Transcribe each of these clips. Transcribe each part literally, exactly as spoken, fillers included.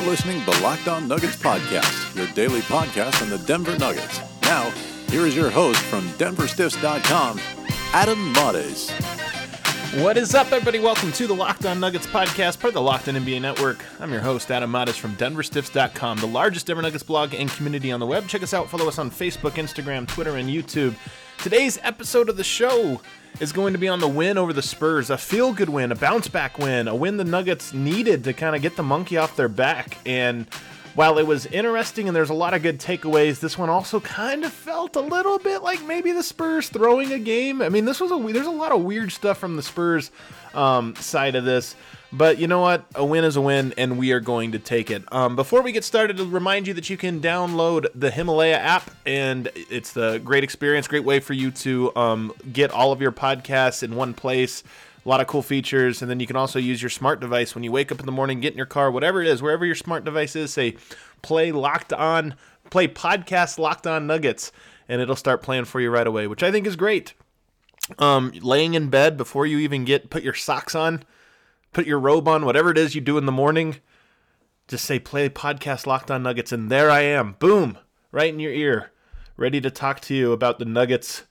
listening to the Locked On Nuggets podcast, your daily podcast on the Denver Nuggets. Now, here is your host from Denver Stiffs dot com, Adam Mares. What is up, everybody? Welcome to the Locked On Nuggets podcast, part of the Locked On N B A Network. I'm your host, Adam Mares from Denver Stiffs dot com, the largest Denver Nuggets blog and community on the web. Check us out. Follow us on Facebook, Instagram, Twitter, and YouTube. Today's episode of the show is going to be on the win over the Spurs, a feel-good win, a bounce-back win, a win the Nuggets needed to kind of get the monkey off their back. And while it was interesting and there's a lot of good takeaways, this one also kind of felt a little bit like maybe the Spurs throwing a game. I mean, this was a there's a lot of weird stuff from the Spurs um, side of this. But you know what? A win is a win, and we are going to take it. Um, before we get started, to remind you that you can download the Himalaya app, and it's the great experience, great way for you to um, get all of your podcasts in one place. A lot of cool features, and then you can also use your smart device when you wake up in the morning, get in your car, whatever it is, wherever your smart device is, say, play Locked On, play podcast Locked On Nuggets, and it'll start playing for you right away, which I think is great. Um, laying in bed before you even get, put your socks on, put your robe on, whatever it is you do in the morning, just say play podcast Locked On Nuggets, and there I am, boom, right in your ear, ready to talk to you about the Nuggets.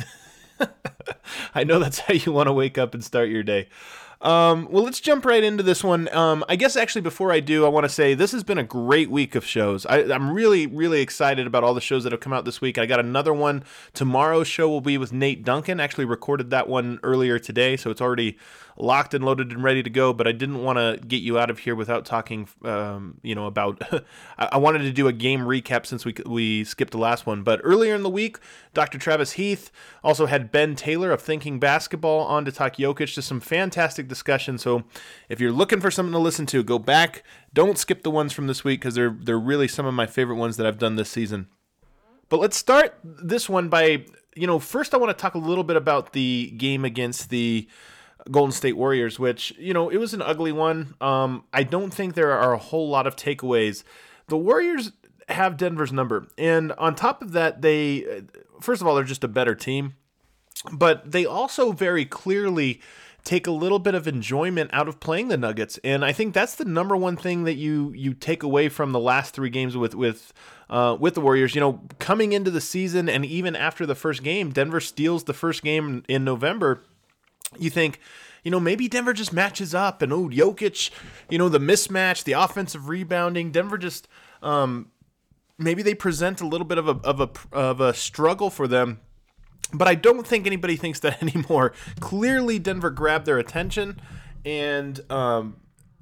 I know that's how you want to wake up and start your day. Um, well, let's jump right into this one. Um, I guess actually before I do, I want to say this has been a great week of shows. I, I'm really, really excited about all the shows that have come out this week. I got another one. Tomorrow's show will be with Nate Duncan. Actually recorded that one earlier today, so it's already locked and loaded and ready to go, but I didn't want to get you out of here without talking, um, you know, about, I wanted to do a game recap since we we skipped the last one, but earlier in the week, Doctor Travis Heath also had Ben Taylor of Thinking Basketball on to talk Jokic, just some fantastic discussion, so if you're looking for something to listen to, go back, don't skip the ones from this week, because they're, they're really some of my favorite ones that I've done this season. But let's start this one by, you know, first I want to talk a little bit about the game against the Golden State Warriors, which, you know, it was an ugly one. Um, I don't think there are a whole lot of takeaways. The Warriors have Denver's number. And on top of that, they, first of all, they're just a better team. But they also very clearly take a little bit of enjoyment out of playing the Nuggets. And I think that's the number one thing that you you take away from the last three games with, with, uh, with the Warriors. You know, coming into the season and even after the first game, Denver steals the first game in November. You think, you know, maybe Denver just matches up and, oh, Jokic, you know, the mismatch, the offensive rebounding, Denver just, um, maybe they present a little bit of a, of a, of a struggle for them. But I don't think anybody thinks that anymore. Clearly, Denver grabbed their attention, and um,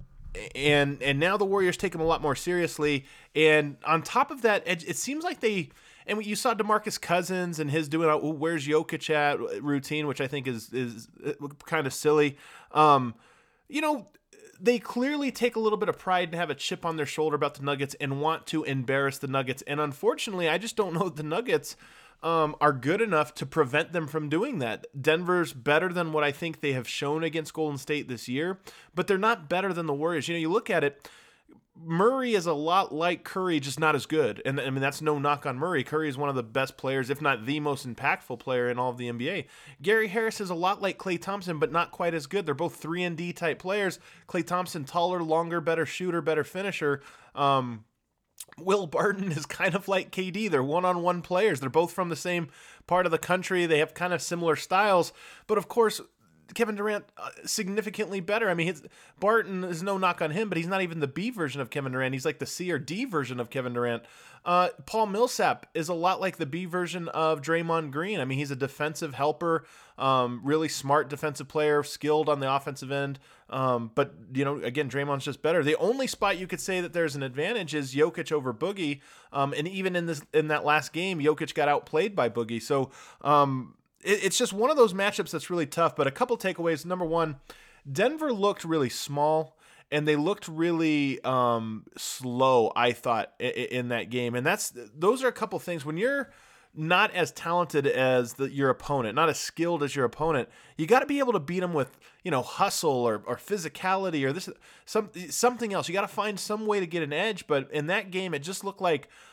and and now the Warriors take them a lot more seriously. And on top of that, it, it seems like they, and you saw DeMarcus Cousins and his doing a oh, "Where's Jokic at" routine, which I think is is kind of silly. Um, you know, they clearly take a little bit of pride and have a chip on their shoulder about the Nuggets and want to embarrass the Nuggets. And unfortunately, I just don't know the Nuggets Um, are good enough to prevent them from doing that. Denver's better than what I think they have shown against Golden State this year, but they're not better than the Warriors. You know, you look at it, Murray is a lot like Curry, just not as good. And I mean, that's no knock on Murray. Curry is one of the best players, if not the most impactful player in all of the N B A. Gary Harris is a lot like Klay Thompson, but not quite as good. They're both three and D type players. Klay Thompson, taller, longer, better shooter, better finisher. Um, Will Barton is kind of like K D. They're one-on-one players. They're both from the same part of the country. They have kind of similar styles. But, of course, Kevin Durant, uh, significantly better. I mean, his, Barton is no knock on him, but he's not even the B version of Kevin Durant. He's like the C or D version of Kevin Durant. Uh, Paul Millsap is a lot like the B version of Draymond Green. I mean, he's a defensive helper, um, really smart defensive player, skilled on the offensive end. Um, but, you know, again, Draymond's just better. The only spot you could say that there's an advantage is Jokic over Boogie. Um, and even in this in that last game, Jokic got outplayed by Boogie. So um, it, it's just one of those matchups that's really tough. But a couple takeaways. Number one, Denver looked really small. And they looked really um, slow, I thought, in, in that game. And that's those are a couple things. When you're not as talented as the, your opponent, not as skilled as your opponent, you got to be able to beat them with, you know, hustle or, or physicality or this some something else. You got to find some way to get an edge. But in that game, it just looked like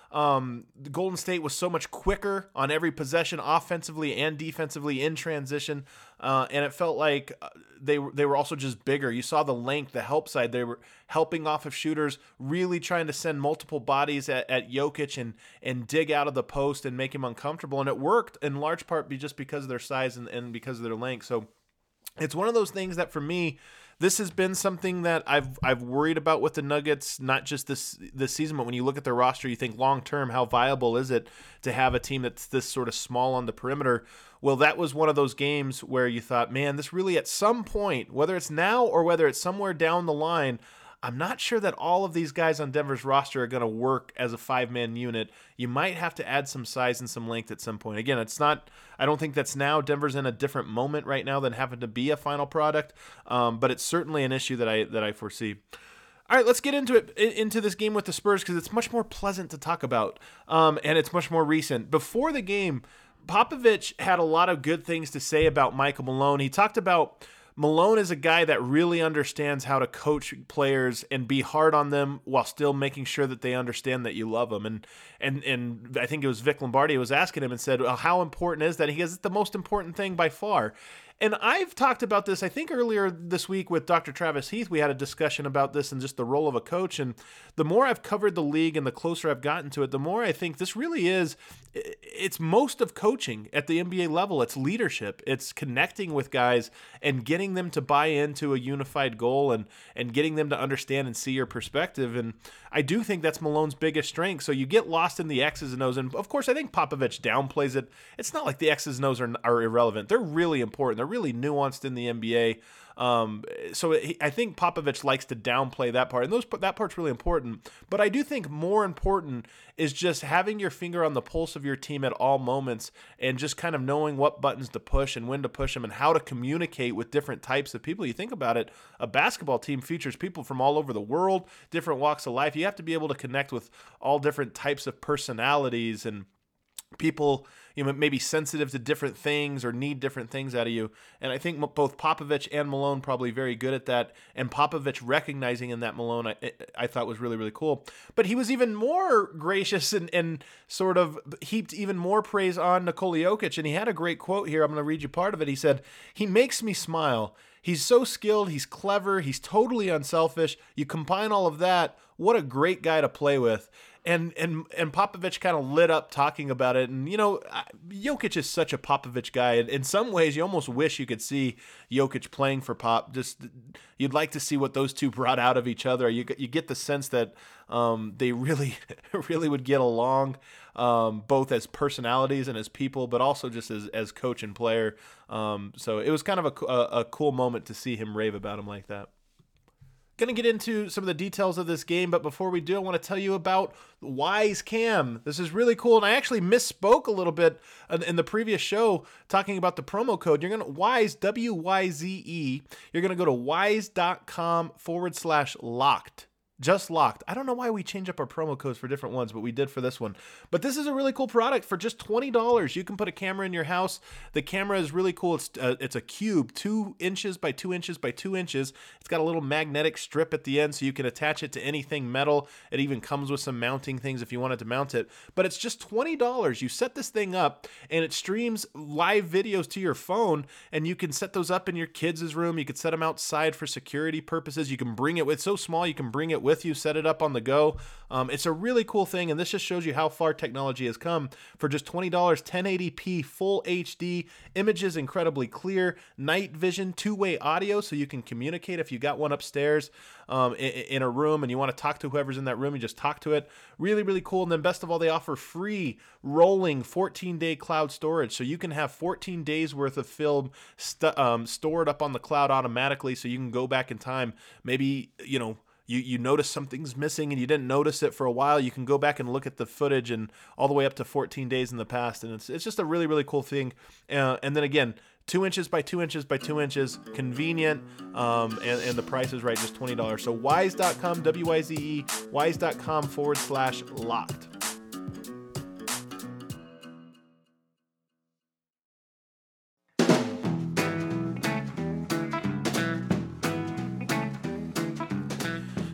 Um, the Golden State was so much quicker on every possession, offensively and defensively in transition, uh, and it felt like they they were also just bigger. You saw the length, the help side. They were helping off of shooters, really trying to send multiple bodies at, at Jokic and and dig out of the post and make him uncomfortable, and it worked in large part be just because of their size and, and because of their length. So it's one of those things that for me, this has been something that I've I've worried about with the Nuggets, not just this this season, but when you look at their roster, you think long term, how viable is it to have a team that's this sort of small on the perimeter? Well, that was one of those games where you thought, man, this really at some point, whether it's now or whether it's somewhere down the line, I'm not sure that all of these guys on Denver's roster are going to work as a five-man unit. You might have to add some size and some length at some point. Again, it's not, I don't think that's now. Denver's in a different moment right now than having to be a final product, um, but it's certainly an issue that I that I foresee. All right, let's get into it into this game with the Spurs because it's much more pleasant to talk about, um, and it's much more recent. Before the game, Popovich had a lot of good things to say about Michael Malone. He talked about Malone is a guy that really understands how to coach players and be hard on them while still making sure that they understand that you love them. And and and I think it was Vic Lombardi who was asking him and said, well, how important is that? He goes, it's the most important thing by far. And I've talked about this, I think earlier this week with Doctor Travis Heath, we had a discussion about this and just the role of a coach. And the more I've covered the league and the closer I've gotten to it, the more I think this really is, it's most of coaching at the N B A level. It's leadership. It's connecting with guys and getting them to buy into a unified goal and, and getting them to understand and see your perspective. And I do think that's Malone's biggest strength. So you get lost in the X's and O's. And of course, I think Popovich downplays it. It's not like the X's and O's are, are irrelevant. They're really important. They're really nuanced in the N B A. Um, so it, I think Popovich likes to downplay that part, and those that part's really important. But I do think more important is just having your finger on the pulse of your team at all moments, and just kind of knowing what buttons to push and when to push them, and how to communicate with different types of people. You think about it, a basketball team features people from all over the world, different walks of life. You have to be able to connect with all different types of personalities and people, you know, maybe sensitive to different things or need different things out of you. And I think both Popovich and Malone probably very good at that. And Popovich recognizing in that Malone, I, I thought was really, really cool. But he was even more gracious and, and sort of heaped even more praise on Nikola Jokic. And he had a great quote here. I'm going to read you part of it. He said, "He makes me smile. He's so skilled. He's clever. He's totally unselfish. You combine all of that. What a great guy to play with." And and and Popovich kind of lit up talking about it. And, you know, Jokic is such a Popovich guy. And in some ways, you almost wish you could see Jokic playing for Pop. Just you'd like to see what those two brought out of each other. You you get the sense that um, they really, really would get along, um, both as personalities and as people, but also just as, as coach and player. Um, so it was kind of a, a, a cool moment to see him rave about him like that. Going to get into some of the details of this game, but before we do, I want to tell you about Wise Cam. This is really cool, and I actually misspoke a little bit in the previous show talking about the promo code. You're going to Wise, W Y Z E. You're going to go to wise.com forward slash locked. Just locked. I don't know why we change up our promo codes for different ones, but we did for this one. But this is a really cool product for just twenty dollars. You can put a camera in your house. The camera is really cool. It's uh, it's a cube, two inches by two inches by two inches. It's got a little magnetic strip at the end, so you can attach it to anything metal. It even comes with some mounting things if you wanted to mount it. But it's just twenty dollars. You set this thing up, and it streams live videos to your phone, and you can set those up in your kids' room. You could set them outside for security purposes. You can bring it with, it's so small, you can bring it with with you, set it up on the go. Um, it's a really cool thing, and this just shows you how far technology has come. For just twenty dollars, ten eighty p, full H D, images incredibly clear, night vision, two-way audio, so you can communicate if you got one upstairs um, in, in a room and you want to talk to whoever's in that room, you just talk to it. Really, really cool. And then best of all, they offer free rolling fourteen-day cloud storage, so you can have fourteen days worth of film st- um, stored up on the cloud automatically, so you can go back in time. Maybe, you know, You you notice something's missing and you didn't notice it for a while, you can go back and look at the footage and all the way up to fourteen days in the past. And it's it's just a really, really cool thing. Uh, and then again, two inches by two inches by two inches, convenient, um, and, and the price is right, just twenty dollars. So wise dot com, W Y Z E, wise.com forward slash locked.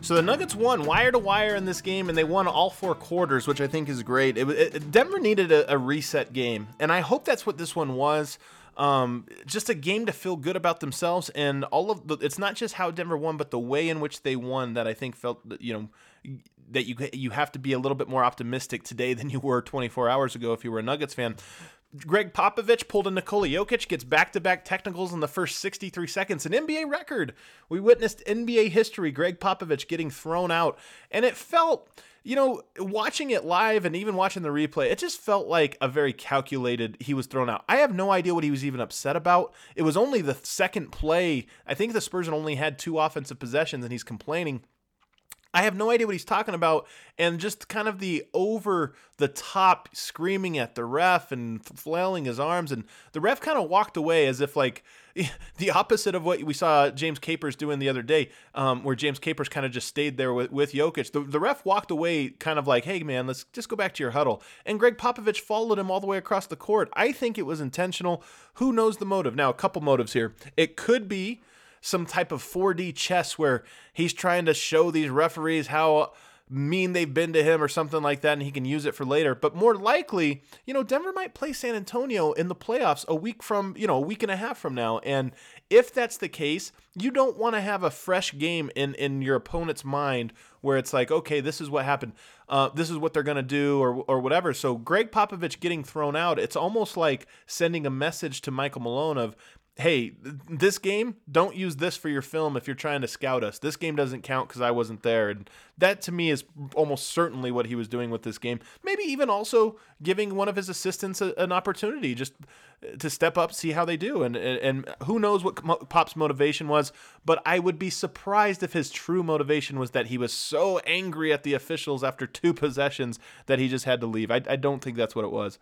So the Nuggets won wire to wire in this game, and they won all four quarters, which I think is great. It, it, Denver needed a, a reset game, and I hope that's what this one was. Um, just a game to feel good about themselves, and all of the, it's not just how Denver won, but the way in which they won that I think felt, you know, that you you have to be a little bit more optimistic today than you were twenty-four hours ago if you were a Nuggets fan. Greg Popovich pulled a Nikola Jokic, gets back-to-back technicals in the first sixty-three seconds, an N B A record. We witnessed N B A history, Greg Popovich getting thrown out, and it felt, you know, watching it live and even watching the replay, it just felt like a very calculated, he was thrown out. I have no idea what he was even upset about. It was only the second play. I think the Spurs only had two offensive possessions, and he's complaining. I have no idea what he's talking about, and just kind of the over-the-top screaming at the ref and flailing his arms, and the ref kind of walked away as if, like, the opposite of what we saw James Capers doing the other day, um, where James Capers kind of just stayed there with, with Jokic. The, the ref walked away kind of like, hey, man, let's just go back to your huddle. And Greg Popovich followed him all the way across the court. I think it was intentional. Who knows the motive? Now, a couple motives here. It could be some type of four D chess where he's trying to show these referees how mean they've been to him or something like that, and he can use it for later. But more likely, you know, Denver might play San Antonio in the playoffs a week from, you know, a week and a half from now. And if that's the case, you don't want to have a fresh game in, in your opponent's mind where it's like, okay, this is what happened. Uh, this is what they're going to do or or whatever. So Greg Popovich getting thrown out, it's almost like sending a message to Michael Malone of, hey, this game, don't use this for your film if you're trying to scout us. This game doesn't count because I wasn't there. And that, to me, is almost certainly what he was doing with this game. Maybe even also giving one of his assistants a, an opportunity just to step up, see how they do. And, and, and who knows what Pop's motivation was, but I would be surprised if his true motivation was that he was so angry at the officials after two possessions that he just had to leave. I, I don't think that's what it was.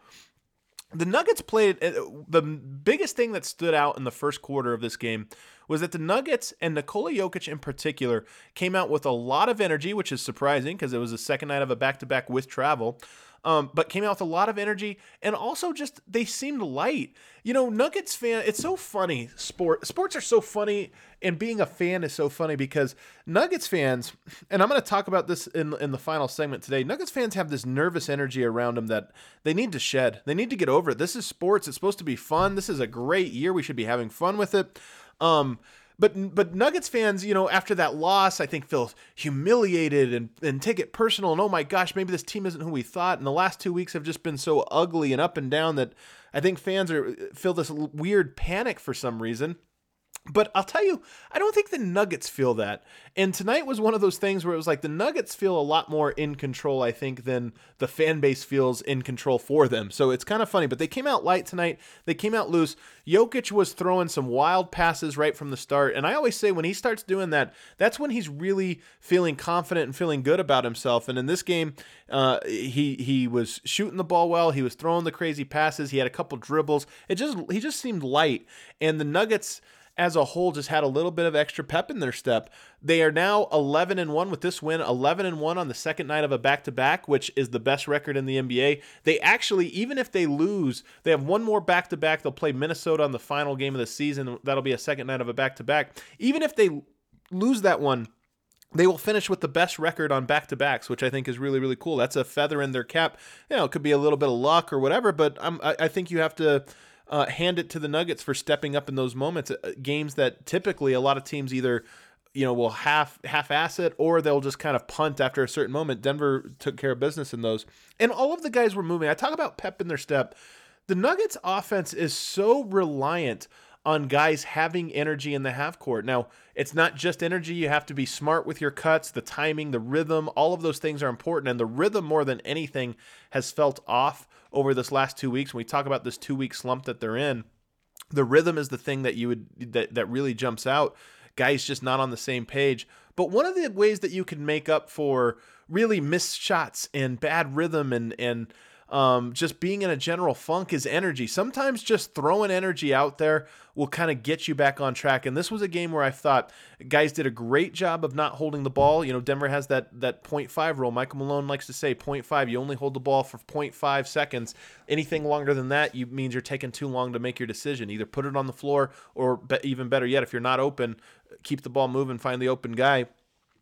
The Nuggets played, the biggest thing that stood out in the first quarter of this game was that the Nuggets, and Nikola Jokic in particular, came out with a lot of energy, which is surprising because it was the second night of a back-to-back with travel, um, but came out with a lot of energy, and also just they seemed light. You know, Nuggets fan, it's so funny. Sport Sports are so funny, and being a fan is so funny because Nuggets fans, and I'm going to talk about this in, in the final segment today, Nuggets fans have this nervous energy around them that they need to shed. They need to get over it. This is sports. It's supposed to be fun. This is a great year. We should be having fun with it. Um, but but Nuggets fans, you know, after that loss, I think feel humiliated and, and take it personal. And oh my gosh, maybe this team isn't who we thought. And the last two weeks have just been so ugly and up and down that I think fans are feel this weird panic for some reason. But I'll tell you, I don't think the Nuggets feel that. And tonight was one of those things where it was like the Nuggets feel a lot more in control, I think, than the fan base feels in control for them. So it's kind of funny. But they came out light tonight. They came out loose. Jokic was throwing some wild passes right from the start. And I always say when he starts doing that, that's when he's really feeling confident and feeling good about himself. And in this game, uh, he he was shooting the ball well. He was throwing the crazy passes. He had a couple dribbles. It just he just seemed light. And the Nuggets as a whole just had a little bit of extra pep in their step. They are now eleven and one with this win, eleven and one on the second night of a back-to-back, which is the best record in the N B A. They actually, even if they lose, they have one more back-to-back. They'll play Minnesota on the final game of the season. That'll be a second night of a back-to-back. Even if they lose that one, they will finish with the best record on back-to-backs, which I think is really, really cool. That's a feather in their cap. You know, it could be a little bit of luck or whatever, but I'm, I, I think you have to Uh, hand it to the Nuggets for stepping up in those moments, uh, games that typically a lot of teams either, you know, will half half-ass it or they'll just kind of punt after a certain moment. Denver took care of business in those. And all of the guys were moving. I talk about pep in their step. The Nuggets offense is so reliant on guys having energy in the half court. Now, it's not just energy. You have to be smart with your cuts, the timing, the rhythm. All of those things are important. And the rhythm, more than anything, has felt off over this last two weeks. When we talk about this two-week slump that they're in, the rhythm is the thing that you would that, that really jumps out. Guys just not on the same page. But one of the ways that you can make up for really missed shots and bad rhythm and and Um, just being in a general funk is energy. Sometimes just throwing energy out there will kind of get you back on track. And this was a game where I thought guys did a great job of not holding the ball. You know, Denver has that that point five rule. Michael Malone likes to say point five. You only hold the ball for point five seconds. Anything longer than that, you means you're taking too long to make your decision. Either put it on the floor or be, even better yet, if you're not open, keep the ball moving, find the open guy.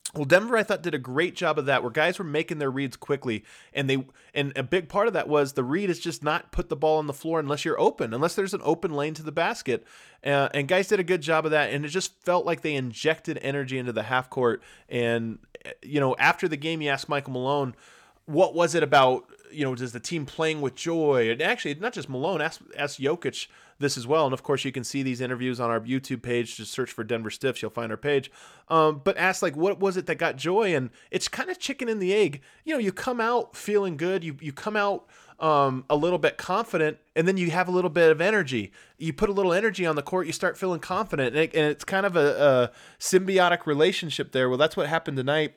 Well, Denver, I thought, did a great job of that, where guys were making their reads quickly, and they and a big part of that was the read is just not put the ball on the floor unless you're open, unless there's an open lane to the basket, uh, and guys did a good job of that, and it just felt like they injected energy into the half court. And you know, after the game, you asked Michael Malone, what was it about? You know, does the team playing with joy? And actually, not just Malone, ask ask Jokic this as well. And of course, you can see these interviews on our YouTube page. Just search for Denver Stiffs, you'll find our page. Um, but ask, like, what was it that got joy? And it's kind of chicken and the egg. You know, you come out feeling good. You you come out um, a little bit confident, and then you have a little bit of energy. You put a little energy on the court, you start feeling confident, and, it, and it's kind of a, a symbiotic relationship there. Well, that's what happened tonight.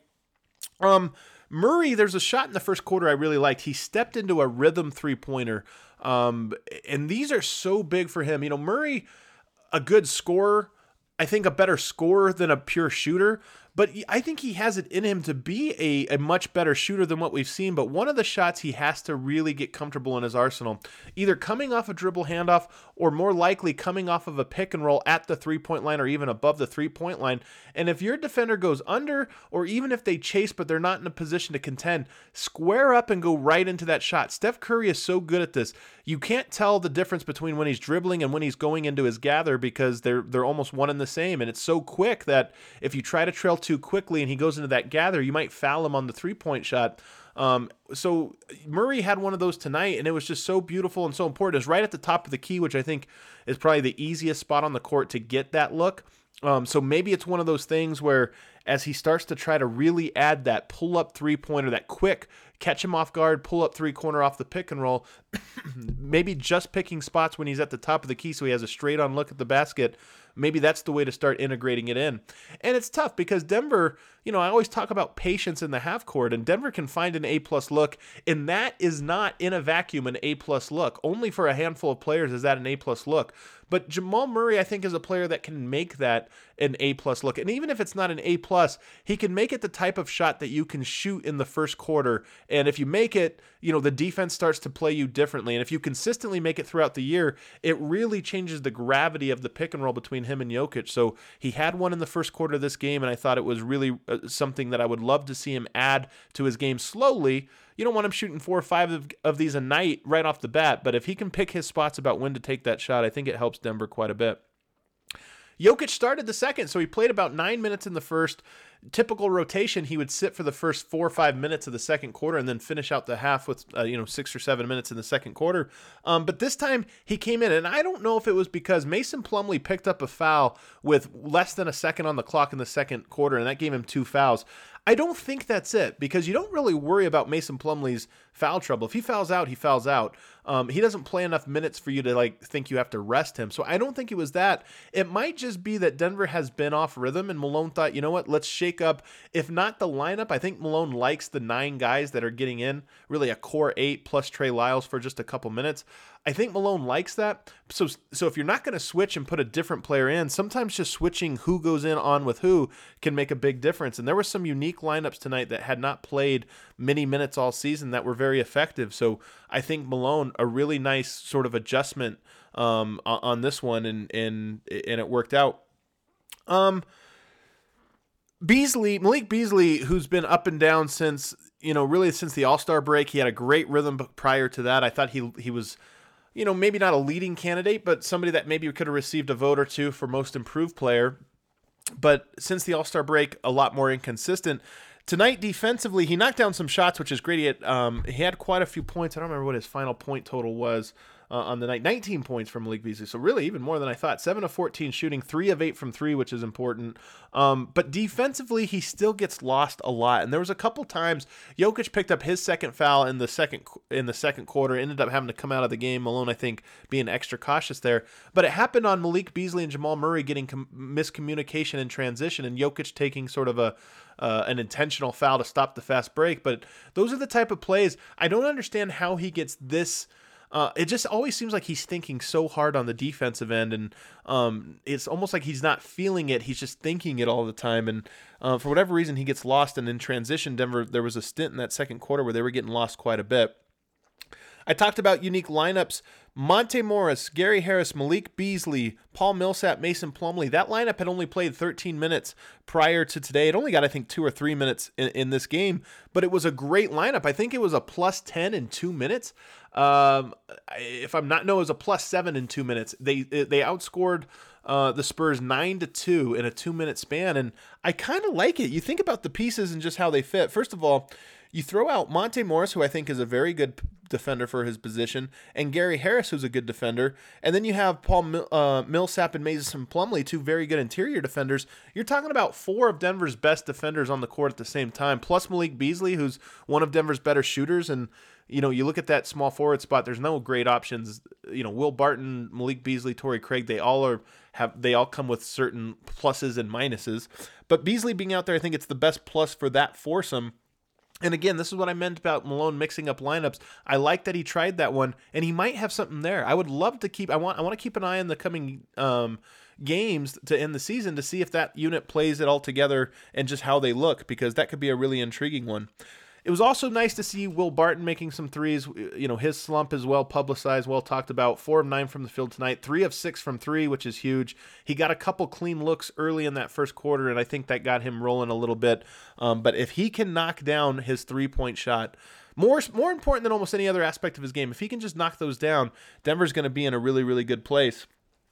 Um. Murray, there's a shot in the first quarter I really liked. He stepped into a rhythm three-pointer, um, and these are so big for him. You know, Murray, a good scorer, I think a better scorer than a pure shooter, but I think he has it in him to be a, a much better shooter than what we've seen. But one of the shots he has to really get comfortable in his arsenal, either coming off a dribble handoff or more likely coming off of a pick and roll at the three-point line or even above the three-point line. And if your defender goes under, or even if they chase but they're not in a position to contend, square up and go right into that shot. Steph Curry is so good at this. You can't tell the difference between when he's dribbling and when he's going into his gather, because they're they're almost one and the same. And it's so quick that if you try to trail too quickly and he goes into that gather, you might foul him on the three-point shot. Um, so Murray had one of those tonight, and it was just so beautiful and so important. It's right at the top of the key, which I think is probably the easiest spot on the court to get that look. Um, so maybe it's one of those things where as he starts to try to really add that pull-up three-pointer, that quick catch him off guard, pull-up three-corner off the pick and roll, maybe just picking spots when he's at the top of the key so he has a straight-on look at the basket, maybe that's the way to start integrating it in. And it's tough because Denver, you know, I always talk about patience in the half court, and Denver can find an A-plus look, and that is not in a vacuum an A-plus look. Only for a handful of players is that an A-plus look. But Jamal Murray, I think, is a player that can make that an A-plus look. And even if it's not an A-plus, he can make it the type of shot that you can shoot in the first quarter. And if you make it, you know, the defense starts to play you differently. And if you consistently make it throughout the year, it really changes the gravity of the pick and roll between him and Jokic. So he had one in the first quarter of this game, and I thought it was really uh, something that I would love to see him add to his game slowly. You don't want him shooting four or five of, of these a night right off the bat, but if he can pick his spots about when to take that shot, I think it helps Denver quite a bit. Jokic started the second, so he played about nine minutes in the first. Typical rotation, he would sit for the first four or five minutes of the second quarter and then finish out the half with uh, you know six or seven minutes in the second quarter. Um, but this time he came in, and I don't know if it was because Mason Plumlee picked up a foul with less than a second on the clock in the second quarter, and that gave him two fouls. I don't think that's it, because you don't really worry about Mason Plumlee's foul trouble. If he fouls out, he fouls out. Um, he doesn't play enough minutes for you to like think you have to rest him. So I don't think it was that. It might just be that Denver has been off rhythm, and Malone thought, you know what, let's shake up, if not the lineup. I think Malone likes the nine guys that are getting in, really a core eight plus Trey Lyles for just a couple minutes. I think Malone likes that. So so if you're not going to switch and put a different player in, sometimes just switching who goes in on with who can make a big difference. And there were some unique lineups tonight that had not played many minutes all season that were very effective. So I think Malone, a really nice sort of adjustment um, on this one, and and and it worked out. Um, Beasley, Malik Beasley, who's been up and down since, you know, really since the All-Star break. He had a great rhythm prior to that. I thought he he was, you know, maybe not a leading candidate, but somebody that maybe could have received a vote or two for most improved player. But since the All-Star break, a lot more inconsistent. Tonight, defensively, he knocked down some shots, which is great. He had, um, he had quite a few points. I don't remember what his final point total was uh, on the night. nineteen points from Malik Beasley, so really even more than I thought. seven of fourteen shooting, three of eight from three, which is important. Um, but defensively, he still gets lost a lot. And there was a couple times Jokic picked up his second foul in the second in the second quarter, ended up having to come out of the game. Malone, I think, being extra cautious there. But it happened on Malik Beasley and Jamal Murray getting com- miscommunication in transition, and Jokic taking sort of a Uh, an intentional foul to stop the fast break. But those are the type of plays. I don't understand how he gets this. Uh, it just always seems like he's thinking so hard on the defensive end, and um, it's almost like he's not feeling it. He's just thinking it all the time, and uh, for whatever reason, he gets lost. And in transition, Denver, there was a stint in that second quarter where they were getting lost quite a bit. I talked about unique lineups. Monte Morris, Gary Harris, Malik Beasley, Paul Millsap, Mason Plumlee. That lineup had only played thirteen minutes prior to today. It only got, I think, two or three minutes in, in this game, but it was a great lineup. I think it was a plus ten in two minutes. Um, if I'm not, no, it was a plus seven in two minutes. They they outscored uh, the Spurs nine to two in a two minute span, and I kind of like it. You think about the pieces and just how they fit. First of all, you throw out Monte Morris, who I think is a very good defender for his position, and Gary Harris, who's a good defender, and then you have Paul uh, Millsap and Mason Plumlee, two very good interior defenders. You're talking about four of Denver's best defenders on the court at the same time, plus Malik Beasley, who's one of Denver's better shooters. And you know, you look at that small forward spot, there's no great options. You know, Will Barton, Malik Beasley, Torrey Craig, they all are have they all come with certain pluses and minuses. But Beasley being out there, I think it's the best plus for that foursome. And again, this is what I meant about Malone mixing up lineups. I like that he tried that one, and he might have something there. I would love to keep. I want. I want to keep an eye on the coming um, games to end the season to see if that unit plays it all together and just how they look, because that could be a really intriguing one. It was also nice to see Will Barton making some threes. You know, his slump is well publicized, well talked about. Four of nine from the field tonight, three of six from three, which is huge. He got a couple clean looks early in that first quarter, and I think that got him rolling a little bit. Um, but if he can knock down his three-point shot, more more important than almost any other aspect of his game, if he can just knock those down, Denver's going to be in a really, really good place.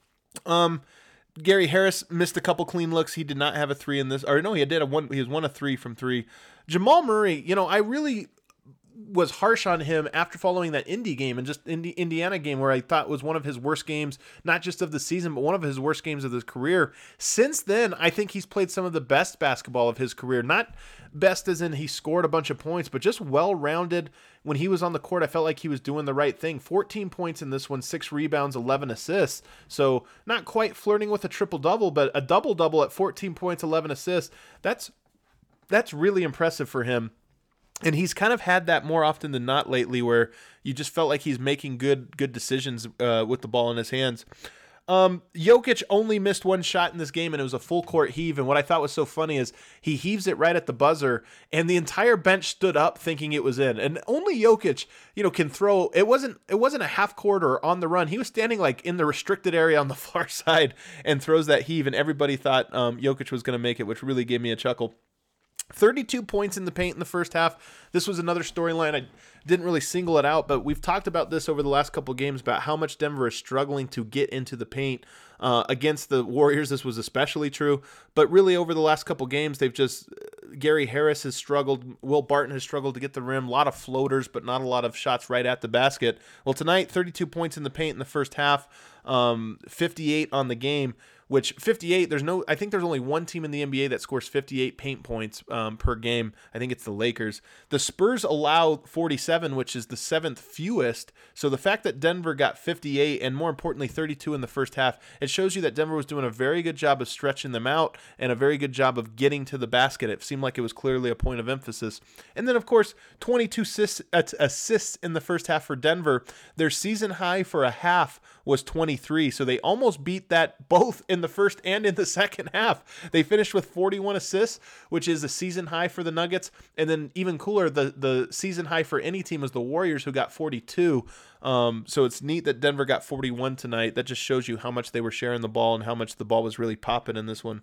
Um. Gary Harris missed a couple clean looks. He did not have a three in this. Or no, he did a one. He was one of three from three. Jamal Murray, you know, I really was harsh on him after following that Indy game and just Indi- Indiana game where I thought was one of his worst games, not just of the season, but one of his worst games of his career. Since then, I think he's played some of the best basketball of his career. Not best as in he scored a bunch of points, but just well-rounded. When he was on the court, I felt like he was doing the right thing. fourteen points in this one, six rebounds, eleven assists. So not quite flirting with a triple-double, but a double-double at fourteen points, eleven assists. That's that's really impressive for him. And he's kind of had that more often than not lately, where you just felt like he's making good good decisions uh, with the ball in his hands. Um, Jokic only missed one shot in this game, and it was a full court heave. And what I thought was so funny is he heaves it right at the buzzer, and the entire bench stood up thinking it was in. And only Jokic, you know, can throw. It wasn't it wasn't a half court or on the run. He was standing like in the restricted area on the far side and throws that heave, and everybody thought um, Jokic was going to make it, which really gave me a chuckle. thirty-two points in the paint in the first half. This was another storyline. I didn't really single it out, but we've talked about this over the last couple of games about how much Denver is struggling to get into the paint. Uh, against the Warriors, this was especially true. But really, over the last couple of games, they've just Gary Harris has struggled. Will Barton has struggled to get the rim. A lot of floaters, but not a lot of shots right at the basket. Well, tonight, thirty-two points in the paint in the first half, um, fifty-eight on the game. Which fifty-eight, there's no, I think there's only one team in the N B A that scores fifty-eight paint points um, per game. I think it's the Lakers. The Spurs allow forty-seven, which is the seventh fewest. So the fact that Denver got fifty-eight and more importantly thirty-two in the first half, it shows you that Denver was doing a very good job of stretching them out and a very good job of getting to the basket. It seemed like it was clearly a point of emphasis. And then of course, twenty-two assists, assists in the first half for Denver. Their season high for a half was twenty-three. So they almost beat that both in the first and in the second half. They finished with forty-one assists, which is a season high for the Nuggets. And then even cooler, the, the season high for any team is the Warriors, who got forty-two. Um, so it's neat that Denver got forty-one tonight. That just shows you how much they were sharing the ball and how much the ball was really popping in this one.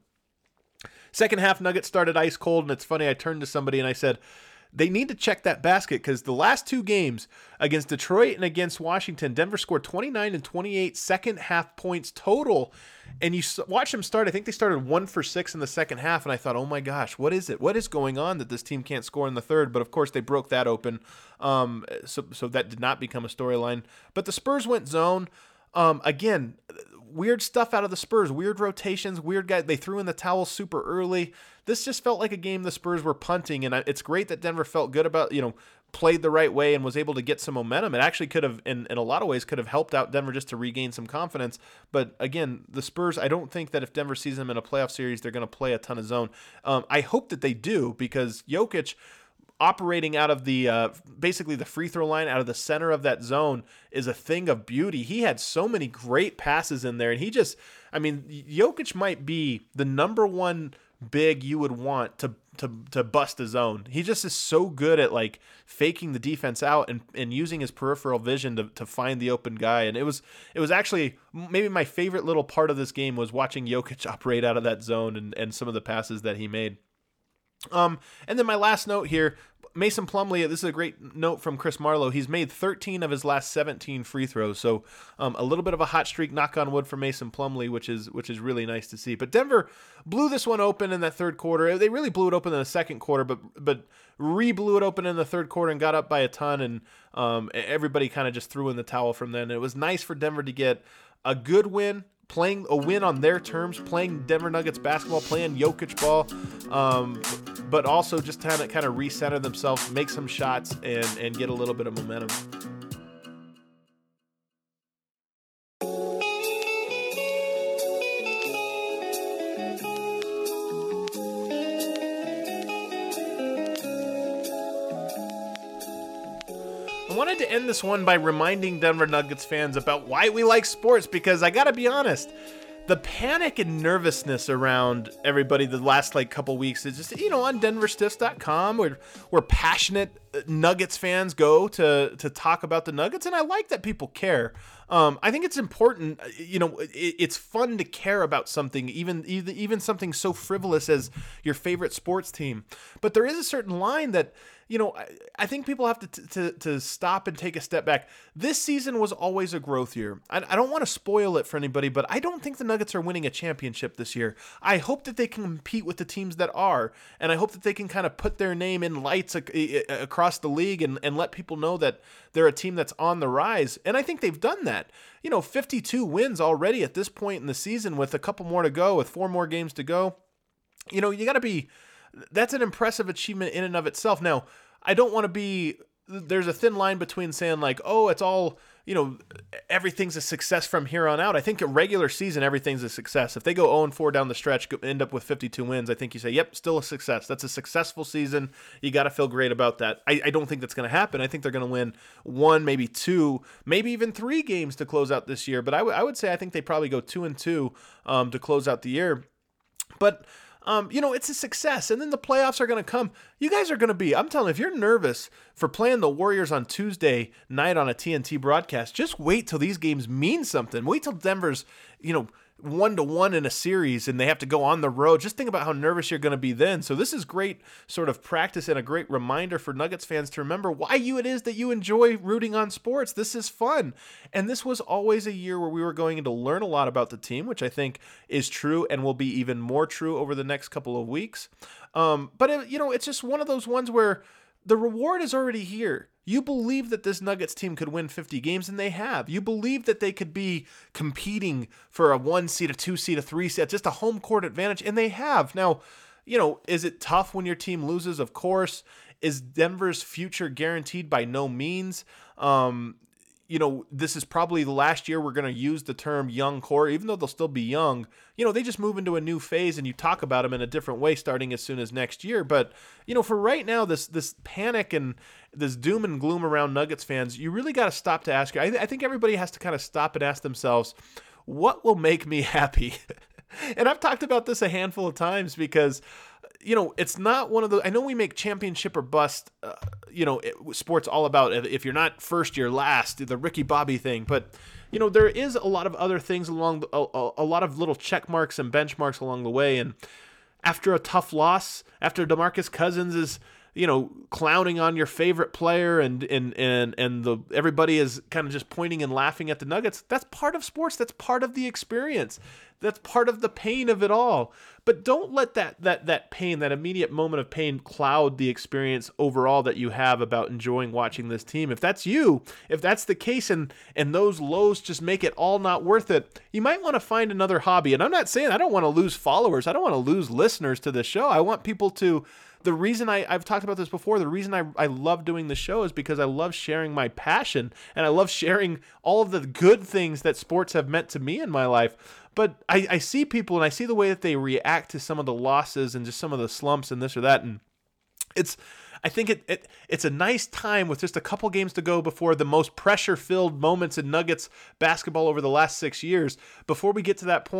Second half, Nuggets started ice cold, and it's funny, I turned to somebody and I said, they need to check that basket, because the last two games against Detroit and against Washington, Denver scored twenty-nine and twenty-eight second half points total. And you watch them start. I think they started one for six in the second half. And I thought, oh my gosh, what is it? What is going on that this team can't score in the third? But of course, they broke that open. Um, so, so that did not become a storyline. But the Spurs went zone. Um, again, weird stuff out of the Spurs, weird rotations, weird guys. They threw in the towel super early. This just felt like a game the Spurs were punting, and it's great that Denver felt good about, you know, played the right way and was able to get some momentum. It actually could have, in, in a lot of ways, could have helped out Denver just to regain some confidence. But again, the Spurs, I don't think that if Denver sees them in a playoff series, they're going to play a ton of zone. Um, I hope that they do, because Jokic, operating out of the uh, basically the free throw line, out of the center of that zone, is a thing of beauty. He had so many great passes in there, and he just, I mean, Jokic might be the number one big you would want to to to bust a zone. He just is so good at like faking the defense out and, and using his peripheral vision to, to find the open guy. And it was it was actually maybe my favorite little part of this game was watching Jokic operate out of that zone and, and some of the passes that he made. Um, and then my last note here, Mason Plumlee, this is a great note from Chris Marlowe. He's made thirteen of his last seventeen free throws. So um, a little bit of a hot streak, knock on wood, for Mason Plumlee, which is which is really nice to see. But Denver blew this one open in that third quarter. They really blew it open in the second quarter, but but re-blew it open in the third quarter and got up by a ton. And um, everybody kind of just threw in the towel from then. And it was nice for Denver to get a good win, playing a win on their terms, playing Denver Nuggets basketball, playing Jokic ball, um, but also just kind of kind of recenter themselves, make some shots, and and get a little bit of momentum. I wanted to end this one by reminding Denver Nuggets fans about why we like sports, because I gotta be honest, the panic and nervousness around everybody the last like couple weeks is just, you know, on Denver Stiffs dot com where where passionate Nuggets fans go to to talk about the Nuggets, and I like that people care. Um, I think it's important, you know, it, it's fun to care about something, even, even even something so frivolous as your favorite sports team. But there is a certain line that, you know, I, I think people have to, to to stop and take a step back. This season was always a growth year. I, I don't want to spoil it for anybody, but I don't think the Nuggets are winning a championship this year. I hope that they can compete with the teams that are, and I hope that they can kind of put their name in lights ac- across the league and, and let people know that they're a team that's on the rise. And I think they've done that. You know, fifty-two wins already at this point in the season with a couple more to go, with four more games to go. You know, you got to be, that's an impressive achievement in and of itself. Now, I don't want to be, there's a thin line between saying like, oh, it's all, you know, everything's a success from here on out. I think a regular season, everything's a success. If they go oh and four down the stretch, end up with fifty-two wins, I think you say, yep, still a success. That's a successful season. You got to feel great about that. I, I don't think that's going to happen. I think they're going to win one, maybe two, maybe even three games to close out this year. But I, w- I would say I think they probably go two and two um, to close out the year. But Um, you know, it's a success, and then the playoffs are going to come. You guys are going to be, I'm telling you, if you're nervous for playing the Warriors on Tuesday night on a T N T broadcast, just wait till these games mean something. Wait till Denver's, you know, one to one in a series and they have to go on the road. Just think about how nervous you're going to be then. So this is great sort of practice and a great reminder for Nuggets fans to remember why you it is that you enjoy rooting on sports. This is fun. And this was always a year where we were going to learn a lot about the team, which I think is true and will be even more true over the next couple of weeks. Um, but, it, you know, it's just one of those ones where the reward is already here. You believe that this Nuggets team could win fifty games, and they have. You believe that they could be competing for a one seed, a two seed, a three seed, just a home court advantage, and they have. Now, you know, is it tough when your team loses? Of course. Is Denver's future guaranteed? By no means. Um, you know, this is probably the last year we're going to use the term young core, even though they'll still be young. You know, they just move into a new phase and you talk about them in a different way starting as soon as next year. But, you know, for right now, this this panic and this doom and gloom around Nuggets fans, you really got to stop to ask. I, I think everybody has to kind of stop and ask themselves, what will make me happy? And I've talked about this a handful of times because, you know, it's not one of the, I know we make championship or bust, uh, you know, it, sports all about if you're not first, you're last, the Ricky Bobby thing. But, you know, there is a lot of other things along, the, a, a lot of little check marks and benchmarks along the way. And after a tough loss, after DeMarcus Cousins is, you know, clowning on your favorite player and and and and the everybody is kind of just pointing and laughing at the Nuggets, that's part of sports. That's part of the experience. That's part of the pain of it all. But don't let that that that pain, that immediate moment of pain, cloud the experience overall that you have about enjoying watching this team. If that's you, if that's the case, and and those lows just make it all not worth it, you might want to find another hobby. And I'm not saying I don't want to lose followers. I don't want to lose listeners to the show. I want people to. The reason I, I've talked about this before, the reason I, I love doing the show is because I love sharing my passion and I love sharing all of the good things that sports have meant to me in my life. But I, I see people and I see the way that they react to some of the losses and just some of the slumps and this or that. And it's, I think it, it it's a nice time with just a couple games to go before the most pressure-filled moments in Nuggets basketball over the last six years. Before we get to that point,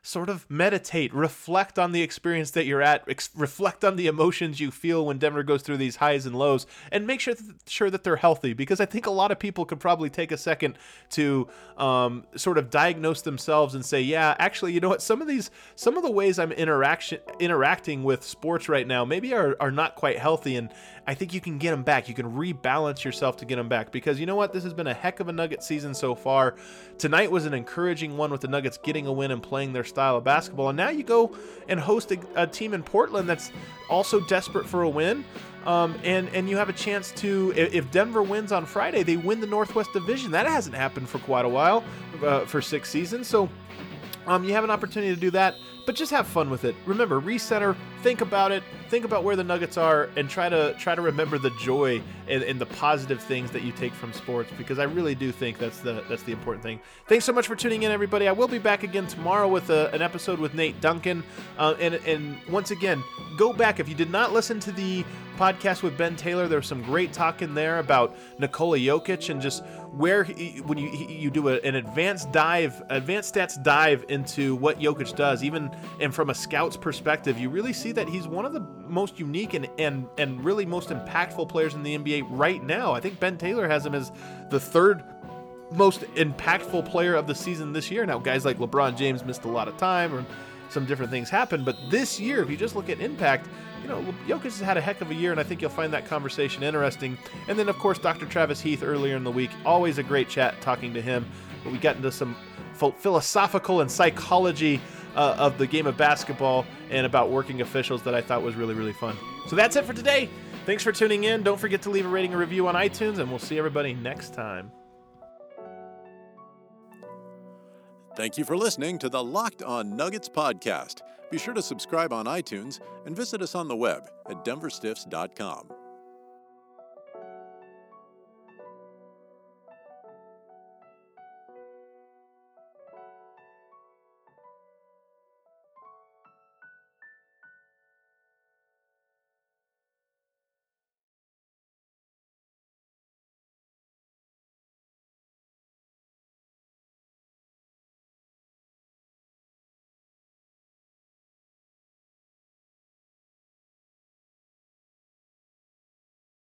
sort of meditate, reflect on the experience that you're at, ex- reflect on the emotions you feel when Denver goes through these highs and lows, and make sure, th- sure that they're healthy, because I think a lot of people could probably take a second to um, sort of diagnose themselves and say, yeah, actually, you know what, some of these, some of the ways I'm interaction interacting with sports right now maybe are, are not quite healthy, and I think you can get them back. You can rebalance yourself to get them back, because you know what, this has been a heck of a Nugget season so far. Tonight was an encouraging one with the Nuggets getting a win and playing their style of basketball, and now you go and host a, a team in Portland that's also desperate for a win, um, and and you have a chance to, if Denver wins on Friday, they win the Northwest Division. That hasn't happened for quite a while, uh, for six seasons, so um, you have an opportunity to do that, but just have fun with it. Remember, recenter, think about it, think about where the Nuggets are, and try to try to remember the joy and, and the positive things that you take from sports, because I really do think that's the that's the important thing. Thanks so much for tuning in, everybody. I will be back again tomorrow with a, an episode with Nate Duncan, uh, and and once again, go back if you did not listen to the podcast with Ben Taylor. There was some great talk in there about Nikola Jokic and just where he, when you he, you do a, an advanced dive, advanced stats dive into what Jokic does, even and from a scout's perspective, you really see that he's one of the most unique and and and really most impactful players in the N B A right now. I think Ben Taylor has him as the third most impactful player of the season this year. Now, guys like LeBron James missed a lot of time, or some different things happened, but this year, if you just look at impact, you know, Jokic has had a heck of a year, and I think you'll find that conversation interesting. And then, of course, Doctor Travis Heath earlier in the week, always a great chat talking to him. But we got into some philosophical and psychology uh, of the game of basketball and about working officials that I thought was really, really fun. So that's it for today. Thanks for tuning in. Don't forget to leave a rating and review on iTunes, and we'll see everybody next time. Thank you for listening to the Locked On Nuggets podcast. Be sure to subscribe on iTunes and visit us on the web at denver stiffs dot com.